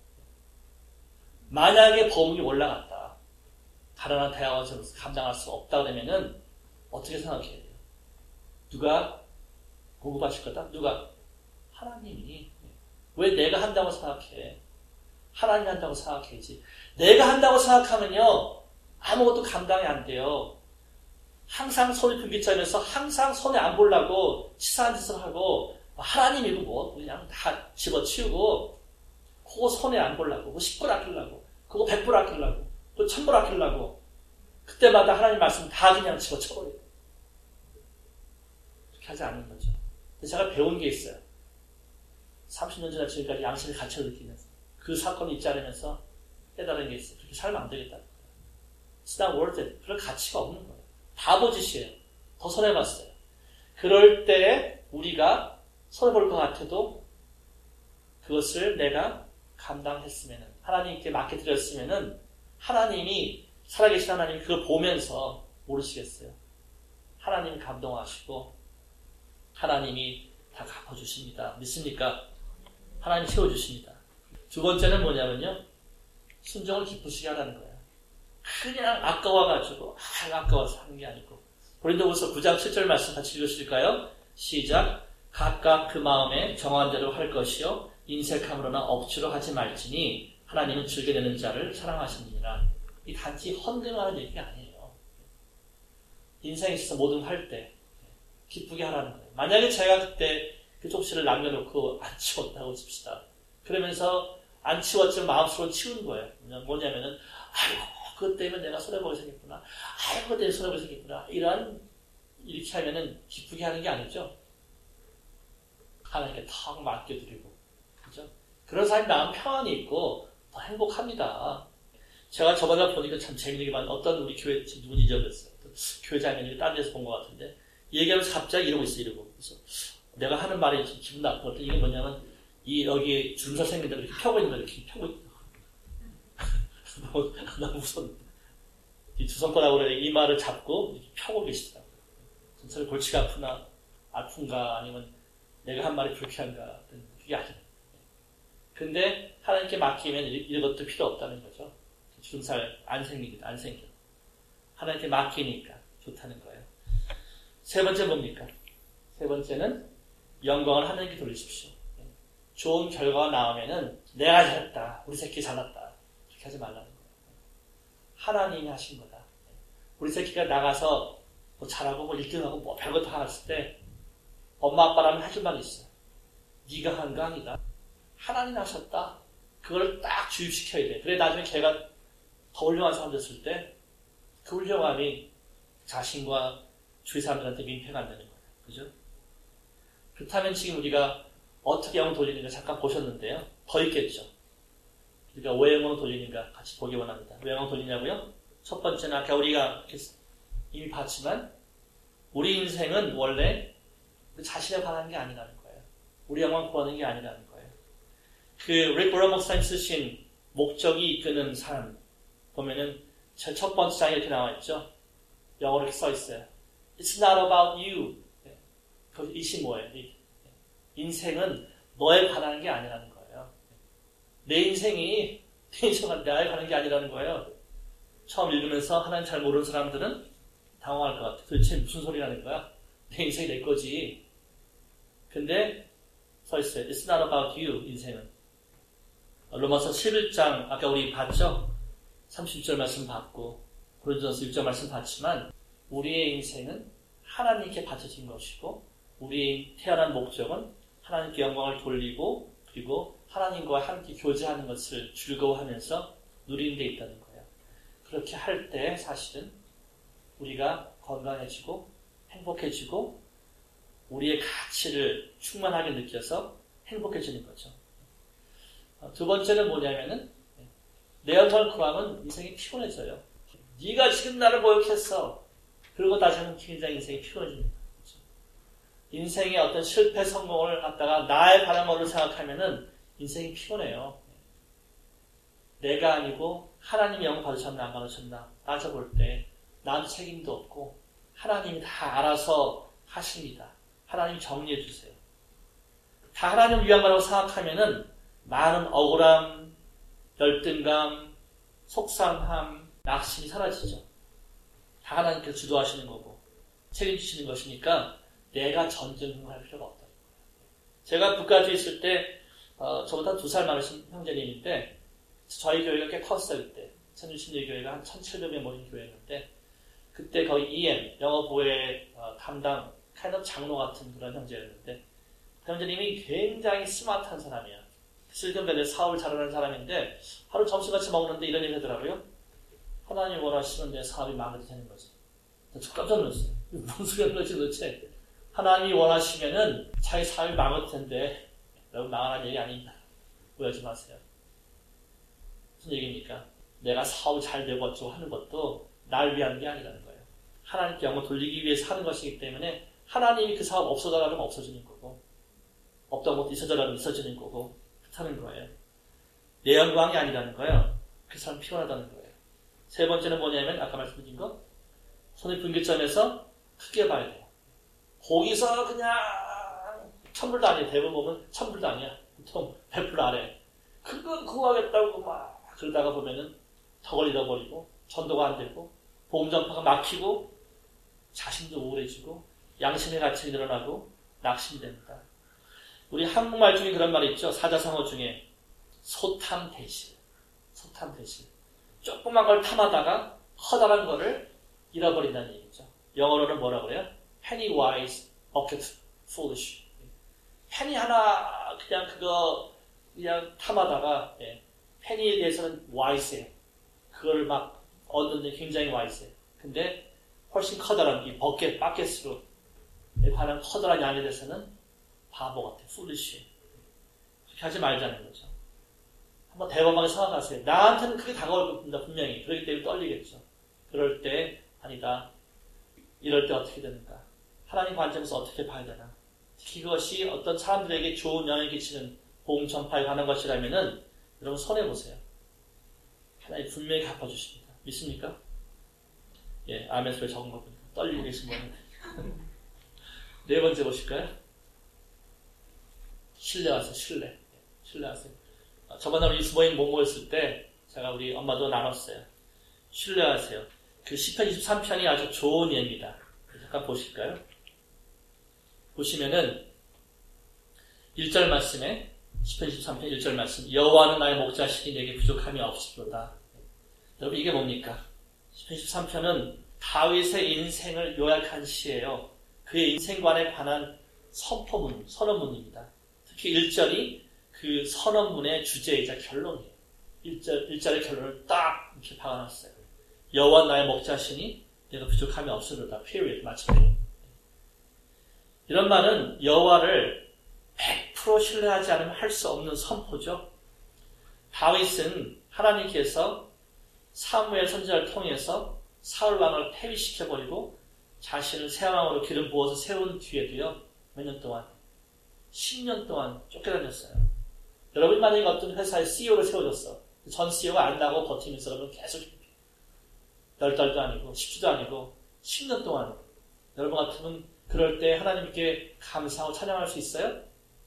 만약에 보험이 올라갔다. 가난한 대학원생으로서 감당할 수 없다 그러면은 어떻게 생각해야 돼요? 누가 보고받을 거다? 누가? 하나님이. 왜 내가 한다고 생각해? 하나님이 한다고 생각해야지. 내가 한다고 생각하면요 아무것도 감당이 안 돼요. 항상 손이 분기점에서 항상 손에 안 보려고 치사한 짓을 하고 하나님이고 뭐 그냥 다 집어치우고 그거 손에 안 보려고 그거 십 불 아끼려고 그거 백 불 아끼려고 또 천 불 아끼려고 그때마다 하나님 말씀 다 그냥 집어쳐버려요. 그렇게 하지 않는 거죠. 근데 제가 배운 게 있어요. 삼십 년 전에 지금까지 양심의 가치를 느끼면서 그 사건이 있지 않으면서 깨달은 게 있어요. 그렇게 살면 안 되겠다. It's not worth it. 그럴 가치가 없는 거예요. 바보짓이에요. 더 손해봤어요. 그럴 때 우리가 손해볼 것 같아도 그것을 내가 감당했으면은 하나님께 맡겨드렸으면은 하나님이 살아계신 하나님이 그걸 보면서 모르시겠어요. 하나님이 감동하시고 하나님이 다 갚아주십니다. 믿습니까? 하나님 채워주십니다. 두 번째는 뭐냐면요. 순종을 기쁘시게 하라는 거예요. 그냥 아까워가지고 아, 아까워서 하는 게 아니고 고린도후서 구 장 칠 절 말씀 같이 읽으실까요? 시작. 각각 그 마음에 정한 대로 할 것이요 인색함으로나 억지로 하지 말지니 하나님은 즐겨 내는 자를 사랑하시느니라. 이 단지 헌금하는 얘기가 아니에요. 인생에 있어서 모든 할 때 기쁘게 하라는 거예요. 만약에 제가 그때 그 쪽지를 남겨놓고 안 치웠다고 칩시다. 그러면서 안 치웠지만 마음속으로 치운 거예요. 뭐냐면은 아이고 그것 때문에 내가 손해보게 생겼구나. 아이고 그것 때문에 손해보게 생겼구나. 이런 이렇게 하면은 기쁘게 하는 게 아니죠. 하나님께 턱 맡겨드리고, 그죠? 그런 사람이 마음 평안이 있고 더 행복합니다. 제가 저번에 보니까 참 재미있게 봤는데 어떤 우리 교회 누군지 잊어버렸어요. 교회 장면이 딴 데서 본 것 같은데 얘기하면서 갑자기 이러고 있어 이러고. 그래서 내가 하는 말이 좀 기분 나쁘거든. 이게 뭐냐면 이 여기 주름살 생긴다 이렇게 펴고 있는 거 이렇게 펴고 있다. 너무, 너무 무서운데. 이 두 손가락으로 이마를 잡고 이렇게 펴고 계시더라고요. 전체 골치가 아프나 아픈가 아니면 내가 한 말이 불쾌한가 그게 아니에요. 근데 하나님께 맡기면 이런 것도 필요 없다는 거죠. 주름살 안 생깁니다. 안 생겨. 하나님께 맡기니까 좋다는 거예요. 세 번째 뭡니까? 세 번째는 영광을 하나님께 돌리십시오. 좋은 결과가 나오면은 내가 잘했다. 우리 새끼 잘났다. 그렇게 하지 말라는 거예요. 하나님이 하신 거다. 우리 새끼가 나가서 뭐 잘하고 뭐 일 등하고 뭐 별거 다 했을 때 엄마 아빠라면 해줄 말이 있어요. 네가 한 거 아니다. 하나님 하셨다. 그걸 딱 주입시켜야 돼. 그래 나중에 걔가 더 훌륭한 사람 됐을 때 그 훌륭함이 자신과 주위 사람들한테 민폐가 안 되는 거예요. 그죠? 그렇다면 지금 우리가 어떻게 영을 돌리는가 잠깐 보셨는데요. 더 있겠죠. 우리가 왜 영을 돌리는가 같이 보기 원합니다. 왜 영을 돌리냐고요? 첫 번째는 아까 우리가 이미 봤지만 우리 인생은 원래 자신에 관한 게 아니라는 거예요. 우리 영광 구하는 게 아니라는 거예요. 그 릭 브라운 목사님 쓰신 목적이 이끄는 삶 보면은 첫 번째 장에 이렇게 나와 있죠. 영어로 이렇게 써 있어요. It's not about you. 그 이시 뭐예요? 인생은 너에 관한 게 아니라는 거예요. 내 인생이 내 인생은 나에 관한 게 아니라는 거예요. 처음 읽으면서 하나님 잘 모르는 사람들은 당황할 것 같아요. 도대체 무슨 소리라는 거야? 내 인생이 내 거지. 근데 서 있어요. It's not about you. 인생은. 로마서 십일 장 아까 우리 봤죠? 삼십 절 말씀 봤고 고린도전서 일 절 말씀 봤지만 우리의 인생은 하나님께 바쳐진 것이고 우리의 태어난 목적은 하나님께 영광을 돌리고 그리고 하나님과 함께 교제하는 것을 즐거워하면서 누리는 데 있다는 거예요. 그렇게 할 때 사실은 우리가 건강해지고 행복해지고 우리의 가치를 충만하게 느껴서 행복해지는 거죠. 두 번째는 뭐냐면은 내 영광을 구하면 인생이 피곤해져요. 네가 지금 나를 모욕했어. 그리고 따지면 굉장히 인생이 피곤해집니다. 그렇죠? 인생의 어떤 실패 성공을 갖다가 나의 바람으로 생각하면은 인생이 피곤해요. 내가 아니고 하나님이 영광 받으셨나 안 받으셨나 따져볼 때 나한테 책임도 없고 하나님이 다 알아서 하십니다. 하나님이 정리해 주세요. 다 하나님 위한 거라고 생각하면은 많은 억울함, 열등감, 속상함, 낙심이 사라지죠. 다 하나님께서 주도하시는 거고 책임지시는 것이니까 내가 전쟁할 필요가 없다. 제가 북가주에 있을 때 어, 저보다 두 살 많으신 형제님인데 저희 교회가 꽤 컸어요. 그때 천주신의 교회가 한 천칠백 명 모인 교회였는데 그때 거의 이엠 영어부의 어, 담당 카이너 장로 같은 그런 형제였는데 그 형제님이 굉장히 스마트한 사람이에요. 실리콘밸리에 사업을 잘하는 사람인데 하루 점심같이 먹는데 이런 얘기 하더라고요. 하나님 원하시면 내 사업이 망해도 되는 거지. 저 깜짝 놀랐어요. 무슨 소리 하는 거지 도대체. 하나님이 원하시면은 자기 사업이 망할 텐데 여러분 망하는 얘기 아닙니다. 오해하지 마세요. 무슨 얘기입니까? 내가 사업이 잘 되고 어쩌고 하는 것도 날 위한 게 아니라는 거예요. 하나님께 영광 돌리기 위해서 하는 것이기 때문에 하나님이 그 사업 없어져라면 없어지는 거고 없던 것도 있어져라면 있어지는 거고 그렇다는 거예요. 내 영광이 아니라는 거예요. 그 사람 피곤하다는 거예요. 세 번째는 뭐냐면 아까 말씀드린 거 손익분기점에서 크게 봐야 돼요. 거기서 그냥 천불도 아니에요. 대부분 보면 천불도 아니야. 보통 백 불 아래. 그거 그거 하겠다고 막 그러다가 보면은 덕을 잃어버리고 전도가 안 되고 보험 전파가 막히고 자신도 우울해지고 양심의 가치가 늘어나고 낙심됩니다. 우리 한국말 중에 그런 말이 있죠. 사자성어 중에 소탐대실. 소탐대실. 조그만 걸 탐하다가 커다란 거를 잃어버린다는 얘기죠. 영어로는 뭐라 그래요? penny wise, bucket foolish. penny 하나 그냥 그거 그냥 탐하다가 예, penny에 대해서는 wise해요. 그거를 막 얻는데 굉장히 wise해요. 근데 훨씬 커다란 이 버켓, 바켓으로 관한 커다란 양에 대해서는 바보 같아, foolish. 그렇게 하지 말자는 거죠. 한번 대범하게 생각하세요. 나한테는 그게 다가올 겁니다, 분명히. 그렇기 때문에 떨리겠죠. 그럴 때, 아니다. 이럴 때 어떻게 되는가? 하나님 관점에서 어떻게 봐야 되나? 특히 그것이 어떤 사람들에게 좋은 영향을 끼치는 복음 전파에 관한 것이라면은 여러분 손해보세요. 하나님 분명히 갚아주십니다. 믿습니까? 예, 아멘 소리 적은 거 보니까 떨리고 계신 분은. 네 번째 보실까요? 신뢰하세요, 신뢰. 신뢰하세요. 저번에 우리 부모님 못 모였을 때 제가 우리 엄마도 나눴어요. 신뢰하세요. 그 시편 이십삼 편이 아주 좋은 예입니다. 잠깐 보실까요? 보시면은 일 절 말씀에 시편 이십삼 편 일 절 말씀 여호와는 나의 목자시니 내게 부족함이 없으리로다. 여러분 이게 뭡니까? 시편 이십삼 편은 다윗의 인생을 요약한 시예요. 그의 인생관에 관한 선포문, 선언문입니다. 특히 일 절이 그 선언문의 주제이자 결론이에요. 일 절, 일 절의 결론을 딱 이렇게 박아놨어요. 여호와 나의 목자시니 내가 부족함이 없으리로다. period. 마침내. 이런 말은 여호와를 백 퍼센트 신뢰하지 않으면 할 수 없는 선포죠. 다윗은 하나님께서 사무엘 선지자를 통해서 사울 왕을 폐위시켜버리고 자신을 새 왕으로 기름 부어서 세운 뒤에도요. 몇 년 동안? 십 년 동안 쫓겨다녔어요. 여러분 만약에 어떤 회사의 씨이오를 세워줬어. 전 씨이오가 안 나고 버티면서 여러분 계속 열 달도 아니고 십 주도 아니고 십 년 동안 여러분 같으면 그럴 때 하나님께 감사하고 찬양할 수 있어요?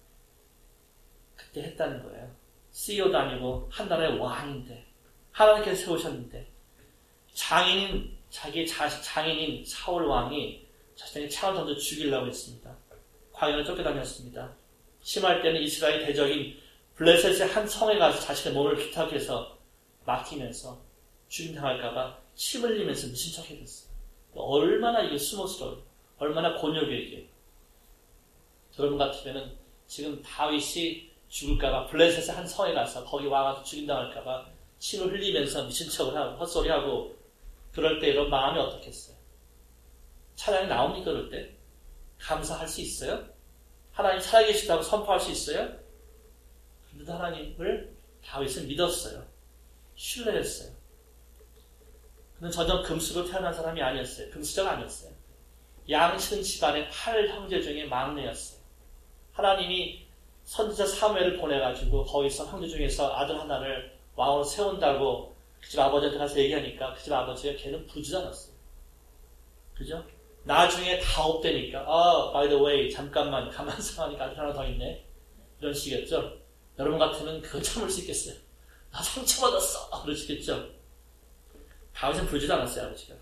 그때 했다는 거예요. 씨이오도 아니고 한 나라의 왕인데 하나님께서 세우셨는데 장인인 자기의 자식 장인인 사울 왕이 자신의 창을 던져 죽이려고 했습니다. 광야를 쫓겨다녔습니다. 심할 때는 이스라엘 대적인 블레셋의 한 성에 가서 자신의 몸을 기탁해서 맡기면서 죽임당할까봐 침 흘리면서 미친 척 해줬어요. 얼마나 이게 수모스러워요. 얼마나 곤욕이에요 이게. 여러분 같으면은 지금 다윗이 죽을까봐 블레셋의 한 성에 가서 거기 와가지고 죽임당할까봐 침을 흘리면서 미친 척을 하고 헛소리하고 그럴 때 이런 마음이 어떻겠어요? 찬양이 나옵니까 그럴 때? 감사할 수 있어요? 하나님 살아계시다고 선포할 수 있어요? 그런데도 하나님을 다윗은 믿었어요. 신뢰했어요. 그는 전혀 금수로 태어난 사람이 아니었어요. 금수저가 아니었어요. 양치는 집안의 팔 형제 중에 막내였어요. 하나님이 선지자 사무엘을 보내가지고 거기서 형제 중에서 아들 하나를 왕으로 세운다고 그 집 아버지한테 가서 얘기하니까 그 집 아버지가 걔는 부르지도 않았어요. 그죠? 나중에 다 업되니까 아, by the way, 잠깐만 가만 생각하니까 아들 하나 더 있네. 이런 식이겠죠? 여러분 같으면 그거 참을 수 있겠어요? 나 상처받았어! 그러시겠죠? 다윗은 부르지도 않았어요, 아버지가.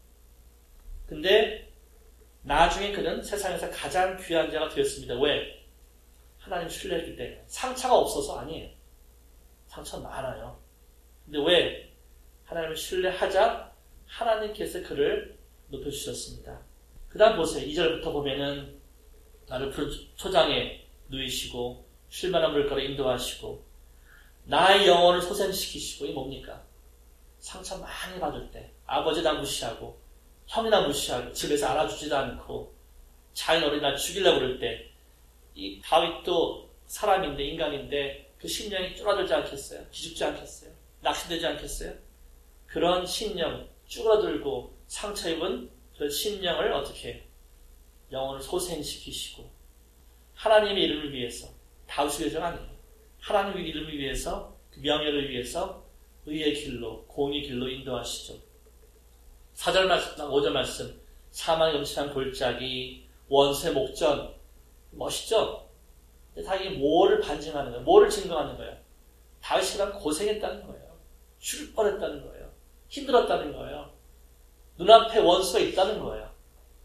근데 나중에 그는 세상에서 가장 귀한 자가 되었습니다. 왜? 하나님 신뢰했기 때문에. 상처가 없어서 아니에요. 상처 많아요. 근데 왜? 하나님을 신뢰하자 하나님께서 그를 높여주셨습니다. 그 다음 보세요. 이 절부터 보면은 나를 초장에 누이시고 쉴만한 물가로 인도하시고 나의 영혼을 소생시키시고. 이게 뭡니까? 상처 많이 받을 때 아버지 나 무시하고 형이나 무시하고 집에서 알아주지도 않고 자인 어린이 나 죽이려고 그럴 때 이 다윗도 사람인데 인간인데 그 심령이 쫄아들지 않겠어요? 기죽지 않겠어요? 낙심되지 않겠어요? 그런 심령, 쭈그러들고 상처 입은 그 심령을 어떻게 영혼을 소생시키시고 하나님의 이름을 위해서 다윗의 위해서가 아니에요. 하나님의 이름을 위해서 그 명예를 위해서 의의 길로 공의 길로 인도하시죠. 사 절 말씀, 오 절 말씀 사망의 음침한 골짜기 원수의 목전 멋있죠? 근데 다 이게 뭐를 반증하는 거예요? 뭐를 증거하는 거예요? 다윗이랑 고생했다는 거예요. 죽을 뻔했다는 거예요. 힘들었다는 거예요. 눈앞에 원수가 있다는 거예요.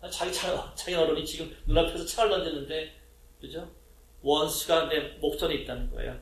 자기 차, 자기 어른이 지금 눈앞에서 창을 던지는데, 그죠? 원수가 내 목전에 있다는 거예요.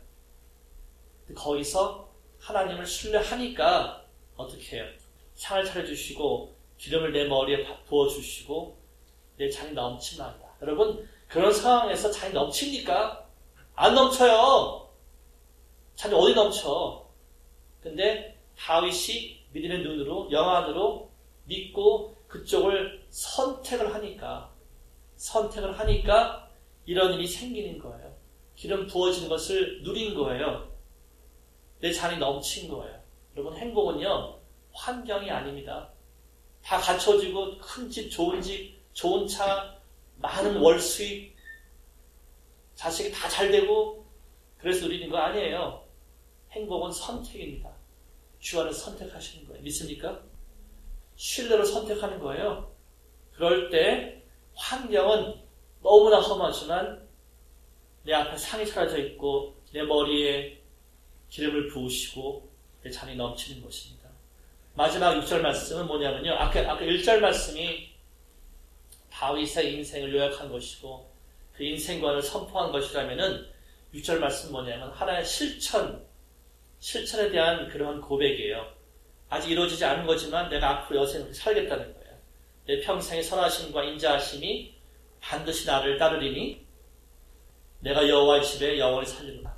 거기서 하나님을 신뢰하니까 어떻게 해요? 상을 차려주시고 기름을 내 머리에 부어주시고 내 잔이 넘친다. 여러분, 그런 상황에서 잔이 넘칩니까? 안 넘쳐요. 잔이 어디 넘쳐? 근데 다윗이 믿음의 눈으로, 영안으로 믿고 그쪽을 선택을 하니까, 선택을 하니까 이런 일이 생기는 거예요. 기름 부어지는 것을 누린 거예요. 내 잔이 넘친 거예요. 여러분, 행복은요, 환경이 아닙니다. 다 갖춰지고 큰 집, 좋은 집, 좋은 차, 많은 월 수입, 자식이 다 잘 되고 그래서 누리는 거 아니에요. 행복은 선택입니다. 주 안에 선택하시는 거예요. 믿습니까? 신뢰로 선택하는 거예요. 그럴 때 환경은 너무나 험하지만 내 앞에 상이 차려져 있고 내 머리에 기름을 부으시고 내 잔이 넘치는 것입니다. 마지막 육 절 말씀은 뭐냐면요. 아까, 아까 일 절 말씀이 다윗의 인생을 요약한 것이고 그 인생관을 선포한 것이라면은 육 절 말씀은 뭐냐면 하나의 실천, 실천에 대한 그러한 고백이에요. 아직 이루어지지 않은 거지만 내가 앞으로 여생을 살겠다는 거예요. 내 평생의 선하심과 인자하심이 반드시 나를 따르리니 내가 여호와의 집에 영원히 살리구나.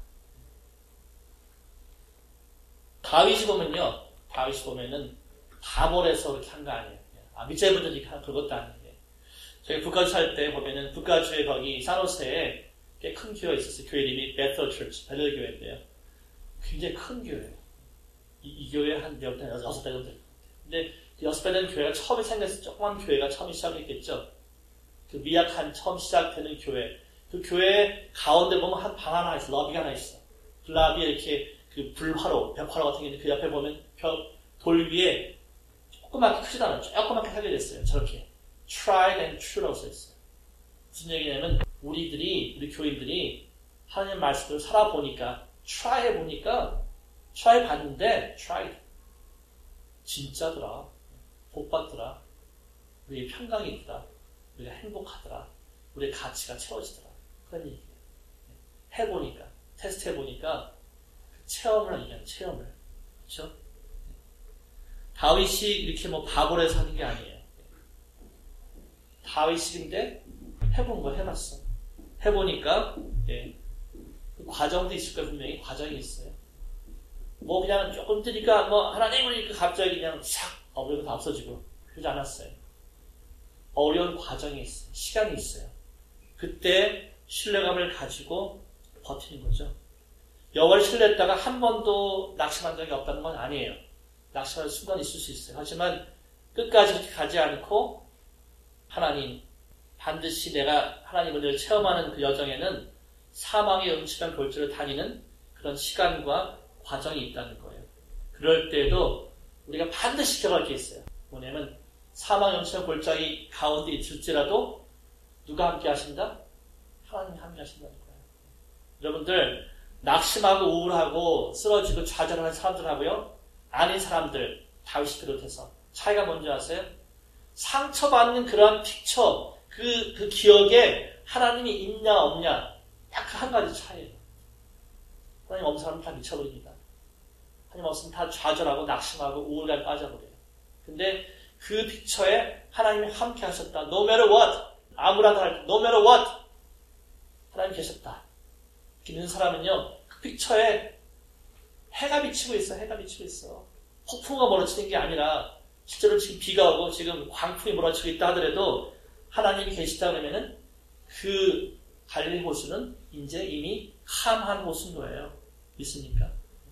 다윗이 보면요. 다윗이 보면은 바볼에서 그렇게 한 거 아니에요. 아, 밑자분들이 한 그것도 아니에요. 저희 북가주 살 때 보면은 북가주에 거기 산호세에 꽤 큰 교회가 있었어요. 교회 이름이 베틀 처치, 베틀 교회인데요. 굉장히 큰 교회예요. 이, 이 교회 한 여섯 배 정도 될 것 같아요. 근데 그 여섯 배 된 교회가 처음에 생겼을 때 조그만 교회가 처음 시작했겠죠. 그 미약한 처음 시작되는 교회. 그 교회 가운데 보면 한 방 하나 있어. 러비가 하나 있어. 그 러비에 이렇게 그 불화로, 벽화로 같은 게 있는데 그 옆에 보면 벽, 돌 위에 조그맣게 크지도 않아요. 조그맣게 살려졌어요. 저렇게. tried and true라고 써있어요. 무슨 얘기냐면 우리들이, 우리 교인들이 하나님 말씀을 살아보니까 try 해보니까 try 봤는데 tried. 진짜더라. 복받더라. 우리의 평강이 있더라. 우리가 행복하더라. 우리의 가치가 채워지더라. 그런 얘기예요. 해보니까, 테스트 해보니까 체험을 하니까 체험을. 그렇죠? 다윗이 이렇게 뭐 바볼에서 하는 게 아니에요. 다윗이 근데 해본 거 해봤어. 해보니까 예. 그 과정도 있을 거예요. 분명히 과정이 있어요. 뭐 그냥 조금 뜨니까 뭐 하나님 그러니까 갑자기 그냥 싹 어려운 거 다 없어지고 그러지 않았어요. 어려운 과정이 있어요. 시간이 있어요. 그때 신뢰감을 가지고 버티는 거죠. 여호와를 신뢰했다가 한 번도 낙심한 적이 없다는 건 아니에요. 낙심할 순간 있을 수 있어요. 하지만 끝까지 그렇게 가지 않고 하나님, 반드시 내가 하나님을 늘 체험하는 그 여정에는 사망의 음침한 골짜기를 다니는 그런 시간과 과정이 있다는 거예요. 그럴 때에도 우리가 반드시 기억할 게 있어요. 뭐냐면 사망의 음침한 골짜기 가운데 있을지라도 누가 함께 하신다? 하나님이 함께 하신다는 거예요. 여러분들 낙심하고 우울하고 쓰러지고 좌절하는 사람들하고요. 아닌 사람들, 다윗이 비롯해서 차이가 뭔지 아세요? 상처받는 그러한 픽처, 그, 그 기억에 하나님이 있냐 없냐 딱 그 한 가지 차이예요. 하나님 없는 사람은 다 미쳐버립니다. 하나님 없으면 다 좌절하고 낙심하고 우울감에 빠져버려요. 근데 그 픽처에 하나님이 함께 하셨다. No matter what. 아무라도 할 때, no matter what. 하나님 계셨다. 이렇게 있는 사람은요, 그 픽처에 해가 비치고 있어, 해가 비치고 있어. 폭풍우가 몰아치는 게 아니라, 실제로 지금 비가 오고 지금 광풍이 몰아치고 있다 하더라도, 하나님이 계시다 그러면은, 그 갈릴리 호수는 이제 이미 캄한 호수인 거예요. 믿습니까?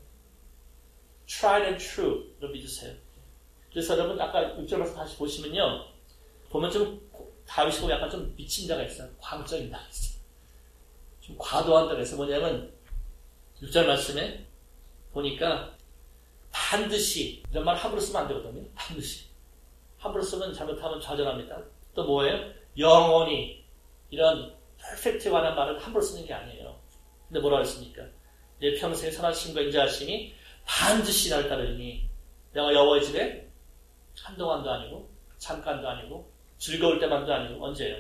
Tried and true로 믿으세요. 그래서 여러분, 아까 육 절 말씀 다시 보시면요, 보면 좀, 다윗이 보면 약간 좀 미친 데가 있어요. 광적인 데가 있어요. 좀 과도한 데가 있어요. 뭐냐면, 육 절 말씀에 보니까, 반드시, 이런 말 함부로 쓰면 안 되거든요. 반드시. 함부로 쓰면 잘못하면 좌절합니다. 또 뭐예요? 영원히. 이런 퍼펙트에 관한 말은 함부로 쓰는 게 아니에요. 근데 뭐라 했습니까? 내 평생의 선하심과 인자하심이 반드시 날 따르니 내가 여호와의 집에 한동안도 아니고 잠깐도 아니고 즐거울 때만도 아니고 언제요?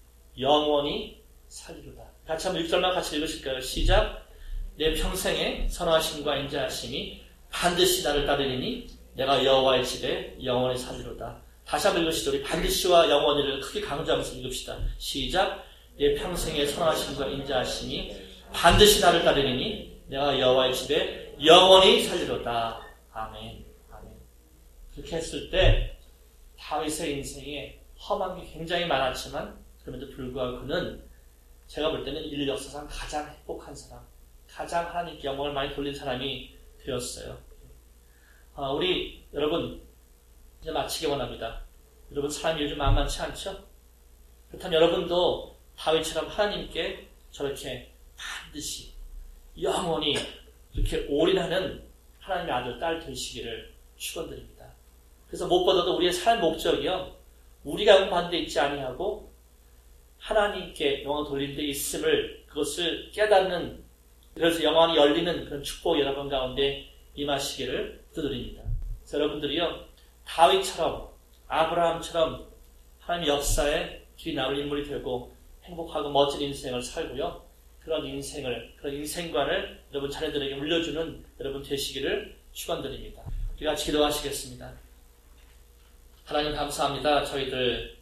영원히 살리로다. 같이 한번 육 절만 같이 읽으실까요? 시작. 내 평생에 선하심과 인자하심이 반드시 나를 따르리니 내가 여호와의 집에 영원히 살리로다. 다시 한번 읽으시죠. 우리 반드시와 영원히를 크게 강조하면서 읽읍시다. 시작. 내 평생에 선하심과 인자하심이 반드시 나를 따르리니 내가 여호와의 집에 영원히 살리로다. 아멘. 아멘. 그렇게 했을 때 다윗의 인생에 험한 게 굉장히 많았지만 그럼에도 불구하고 그는 제가 볼 때는 인류 역사상 가장 행복한 사람, 가장 하나님께 영광을 많이 돌린 사람이 되었어요. 아, 우리 여러분 이제 마치기 원합니다. 여러분 삶이 요즘 만만치 않죠? 그렇다면 여러분도 다윗처럼 하나님께 저렇게 반드시 영원히 이렇게 올인하는 하나님의 아들, 딸 되시기를 축원드립니다. 그래서 무엇보다도 우리의 삶 목적이요, 우리가 영광 받는 데 있지 아니하고 하나님께 영광 돌리는 데 있음을, 그것을 깨닫는, 그래서 영광이 열리는 그런 축복 여러분 가운데 임하시기를 기도드립니다. 그래서 여러분들이요, 다윗처럼 아브라함처럼 하나님의 역사에 길이 나올 인물이 되고 행복하고 멋진 인생을 살고요, 그런 인생을, 그런 인생관을 여러분 자녀들에게 물려주는 여러분 되시기를 축원드립니다. 우리 같이 기도하시겠습니다. 하나님 감사합니다. 저희들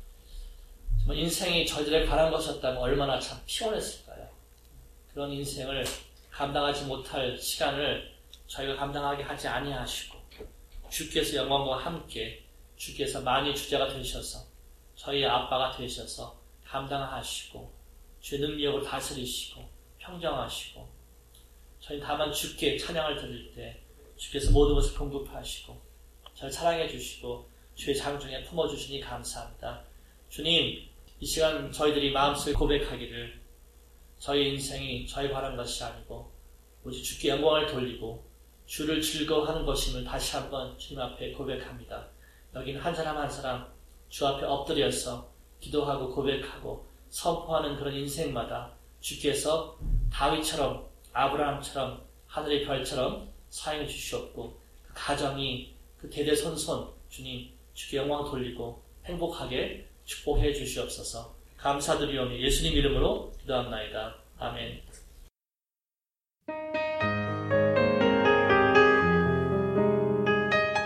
정말 인생이 저희들의 바란 것이었다면 얼마나 참 피곤했을까요? 그런 인생을 감당하지 못할 시간을 저희가 감당하게 하지 아니하시고 주께서 영광과 함께 주께서 많이 주제가 되셔서 저희의 아빠가 되셔서 감당하시고 주의 능력으로 다스리시고 평정하시고 저희 다만 주께 찬양을 드릴 때 주께서 모든 것을 공급하시고 저를 사랑해 주시고 주의 장중에 품어주시니 감사합니다. 주님, 이 시간 저희들이 마음속에 고백하기를 저희 인생이 저희 바란 것이 아니고 오직 주께 영광을 돌리고 주를 즐거워하는 것임을 다시 한번 주님 앞에 고백합니다. 여기는 한 사람 한 사람 주 앞에 엎드려서 기도하고 고백하고 선포하는 그런 인생마다 주께서 다윗처럼 아브라함처럼 하늘의 별처럼 사용해 주시옵고 그 가정이 그 대대손손 주님 주께 영광 돌리고 행복하게 축복해 주시옵소서. 감사드리오며 예수님 이름으로 기도합나이다. 아멘.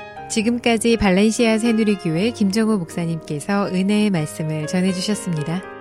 지금까지 발렌시아 새누리교회 김정호 목사님께서 은혜의 말씀을 전해주셨습니다.